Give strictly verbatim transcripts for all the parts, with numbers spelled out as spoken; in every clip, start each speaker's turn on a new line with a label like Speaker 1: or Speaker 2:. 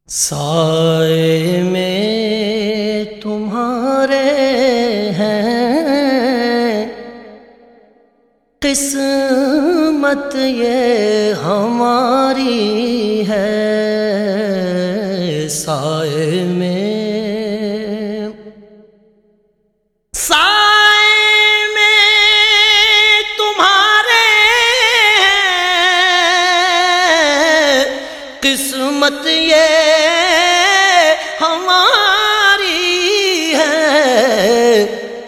Speaker 1: سائے میں تمہارے ہیں قسمت یہ ہماری ہے، سائے میں سائے میں تمہارے ہیں قسمت یہ ہماری ہے،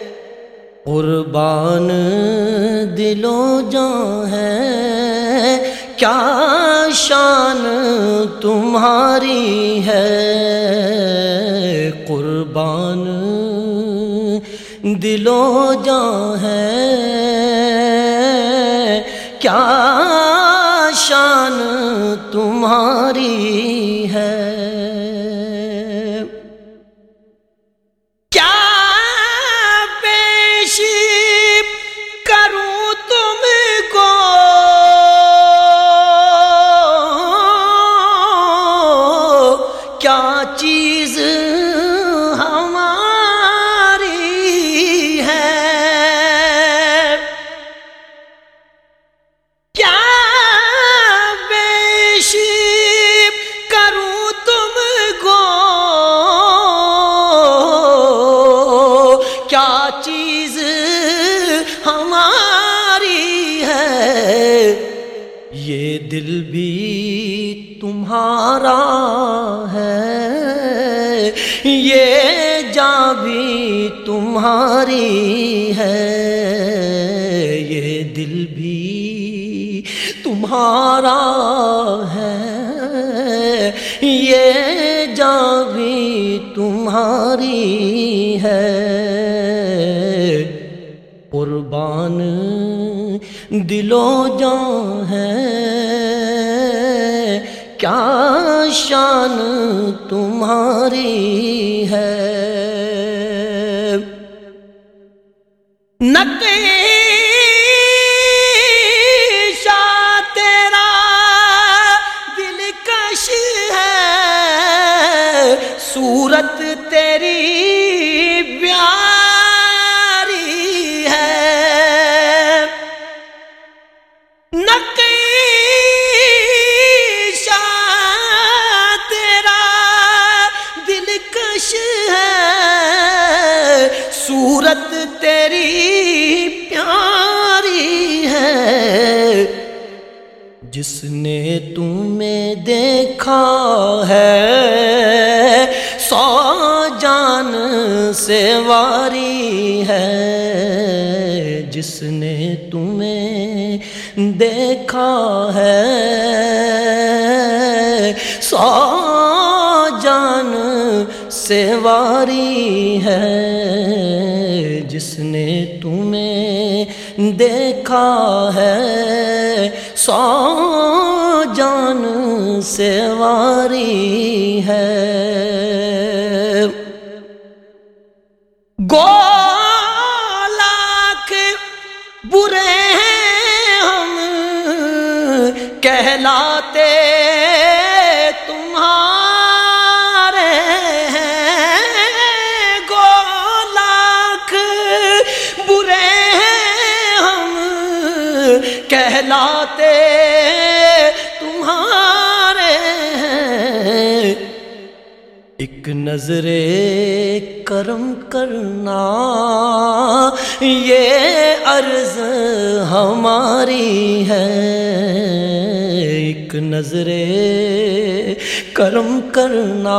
Speaker 1: قربان دل و جاں ہے، کیا شان تمہاری ہے، قربان دل و جاں ہے، کیا شان تمہاری ہے۔ کیا چیز ہماری ہے، کیا پیش کروں تم کو، کیا چیز ہماری ہے، یہ دل بھی تمہارا ہے، یہ جاں بھی تمہاری ہے، یہ دل بھی تمہارا ہے، یہ جاں بھی تمہاری ہے، قربان دل و جاں ہے، کیا شان تمہاری ہے۔ نقشہ تیرا دلکش ہے، صورت تیری پیاری ہے، نقشہ ہے، صورت تیری پیاری ہے، جس نے تمہیں دیکھا ہے سو جان سے واری ہے، جس نے تمہیں دیکھا ہے سو جان سے واری ہے، جس نے تمہیں دیکھا ہے سو جان سے واری ہے، گو لاکھ برے ہیں ہم کہلاتے کہلاتے تمہارے ہیں، ایک نظر کرم کرنا یہ عرض ہماری ہے، ایک نظر کرم کرنا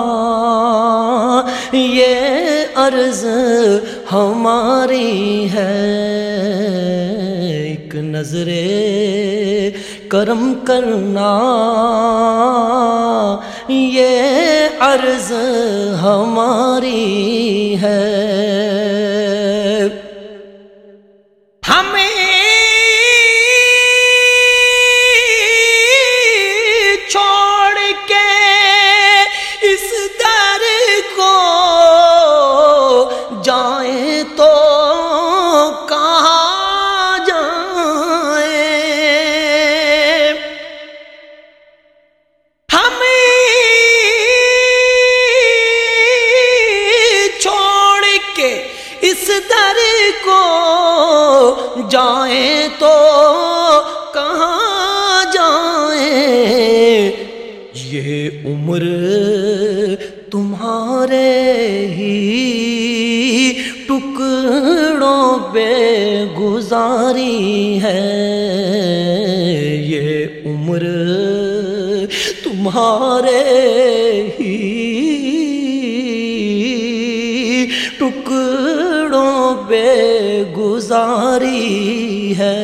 Speaker 1: یہ عرض ہماری ہے، ایک نظر کرم کرنا یہ عرض ہماری ہے، ہمیں چھوڑ کے اس در کو جائیں تو کہاں جائیں، ہمیں در کو جائیں تو کہاں جائیں، یہ عمر تمہارے ہی ٹکڑوں پہ گزاری ہے، یہ عمر تمہارے ہی ٹکڑوں پہ گزاری ہے،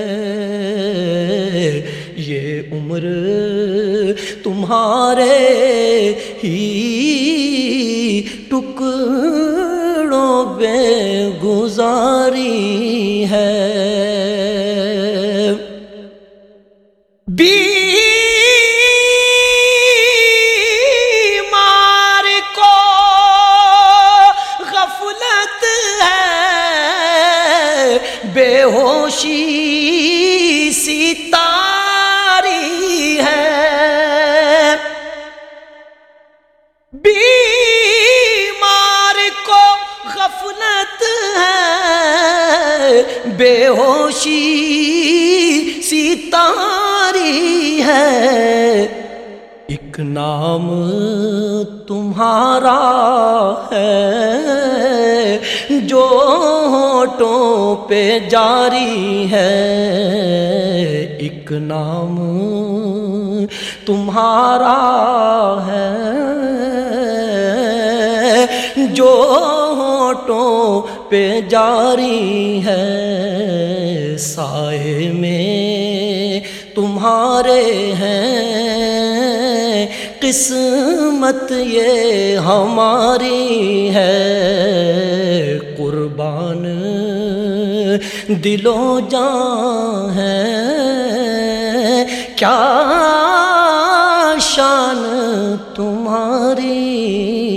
Speaker 1: یہ عمر تمہارے ہی ٹکڑوں پہ گزاری ہے۔ بیمار کو غفلت ہے، بے ہوشی سی تاری ہے، بیمار کو غفلت ہے، بے ہوشی سی تاری ہے، ایک نام تمہارا ہے جو ہونٹوں پہ جاری ہے، ایک نام تمہارا ہے جو ہونٹوں پہ جاری ہے، سائے میں تمہارے ہیں، قسمت یہ ہماری ہے، قربان دل و جان ہے، کیا شان تمہاری